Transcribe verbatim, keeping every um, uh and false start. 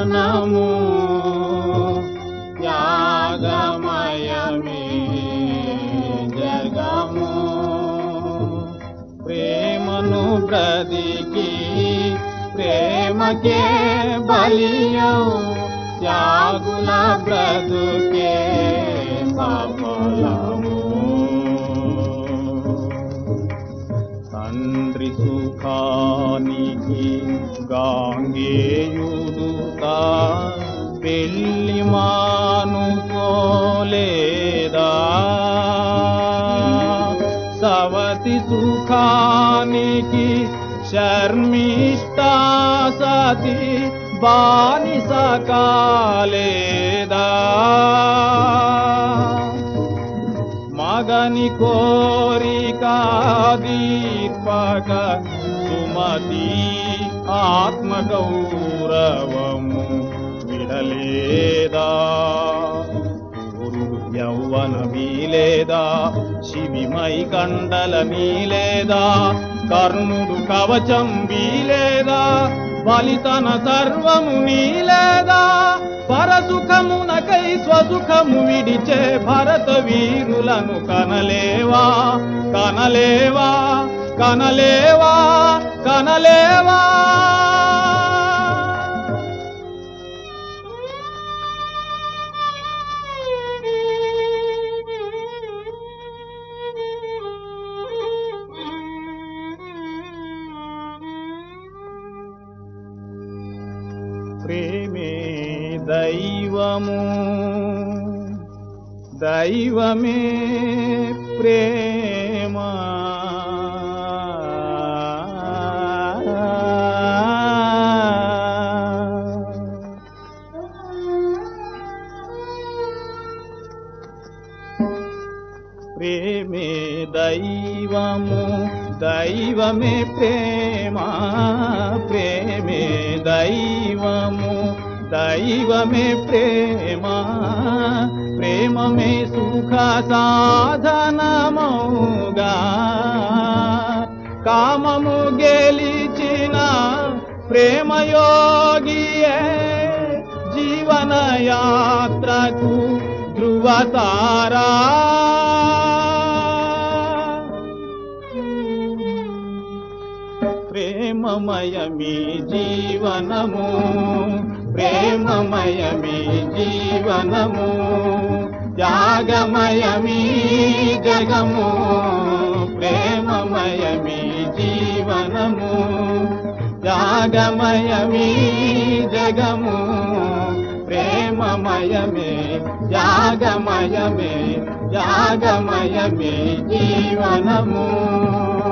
జీవనము త్యాగమయమే జగము ప్రేమను బ్రతికి ప్రేమకే బలియవు త్యాగుల బ్రతుకే సఫలము తండ్రి సుఖానికి గాంగేయుడుతా పెళ్లి మానుకోలేదా సవతి సుఖానికి శర్మిష్టా సతి బానిస కాలేదా మగని కోరిక దీర్పక సుమతి ఆత్మగౌరవము విడలేదా పురుడు యౌవన మీలేదా శివిమై కండల మీలేదా కర్ణుడు కవచం వీలేదా బలితన సర్వము నీలేదా పరసుఖమునకై స్వసుఖము విడిచే భరత వీరులను కనలేవా కనలేవా కనలేవా కనలేవా ప్రేమే దైవము దైవమే ప్రేమ ప్రేమే దైవము దైవమే ప్రేమ ప్రేమే దైవము దైవమే ప్రేమ ప్రేమమే సుఖ సాధనమౌగా కామము గెలిచిన ప్రేమయోగియే జీవన యాత్రకు ధ్రువతారా ప్రేమమయమి జీవనము ప్రేమమయమి జీవనము త్యాగమయమి జగము ప్రేమమయమి జీవనము త్యాగమయమి జగము ప్రేమమయమే త్యాగమయమే త్యాగమయమే జీవనము